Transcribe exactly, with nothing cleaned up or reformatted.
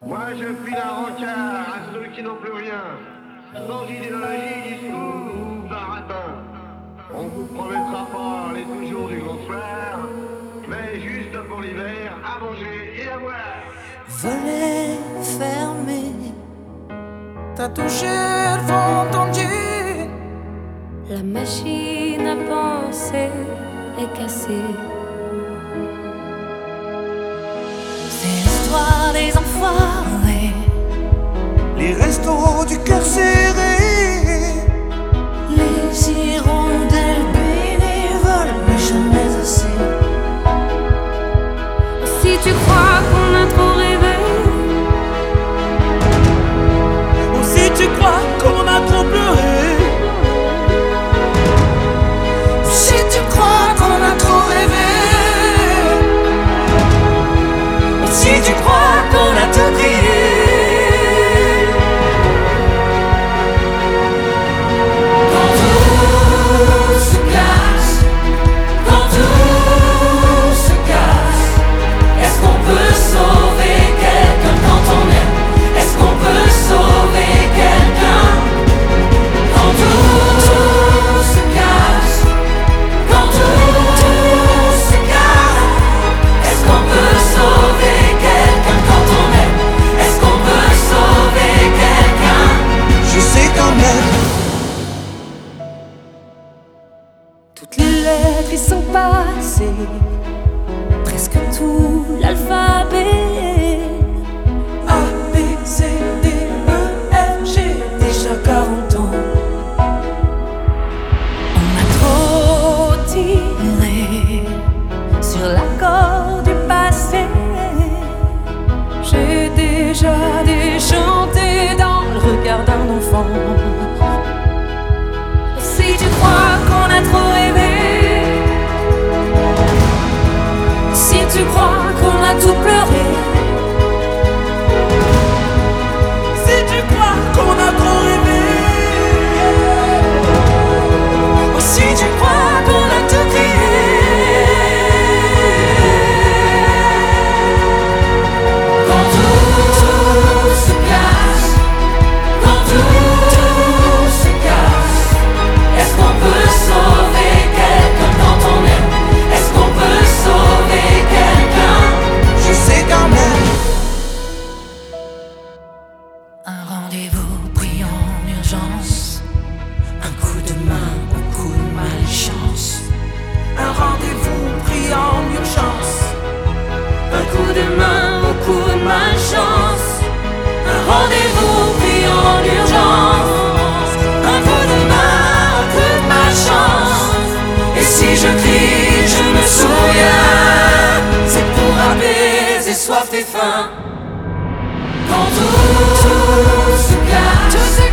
Moi je fuis la rancard à ceux qui n'ont plus rien, sans idéologie, discours ou baratin. On vous promettra pas les toujours du grand soir, mais juste pour l'hiver, à manger et à boire. Volet fermé, t'as touché le fond ton jean. La machine à penser est cassée. C'est l'histoire des enfoirés, les restos du cœur serré, les hirondelles bénévoles, mais jamais assez. Si tu crois qu'on a trop rêvé, ou si tu crois qu'on a trop pleuré, si tu crois qu'on a trop rêvé, si tu crois qu'on a tout crié, quand tout se casse, quand tout se casse, est-ce qu'on peut sauver quelqu'un quand on aime? Est-ce qu'on peut sauver quelqu'un quand tout se casse, quand tout se casse? Est-ce qu'on peut sauver quelqu'un quand on aime? Est-ce qu'on peut sauver quelqu'un? Je sais quand même. Toutes les lettres y sont passées, presque tout l'alphabet. A, B, C, D, E, F, G, déjà quarante ans. On a trop tiré sur l'accord du passé. J'ai déjà déchanté dans le regard d'un enfant. Si tu crois qu'on a trop rêvé, si tu crois qu'on a tout pleuré, si tu crois qu'on a trop rêvé, si tu crois qu'on a tout crié, quand tout se casse, quand tout se casse, est-ce qu'on peut sauver quelqu'un quand on aime? Est-ce qu'on peut sauver quelqu'un? Je sais quand même. Un rendez-vous pris en urgence, un coup de main au coup de malchance. Un rendez-vous pris en urgence, un coup de main au coup de malchance. Un rendez-vous pris en urgence, un coup de main au coup de malchance. Et si je crie, je me souviens, c'est pour apaiser soif et faim. Quand tout se casse,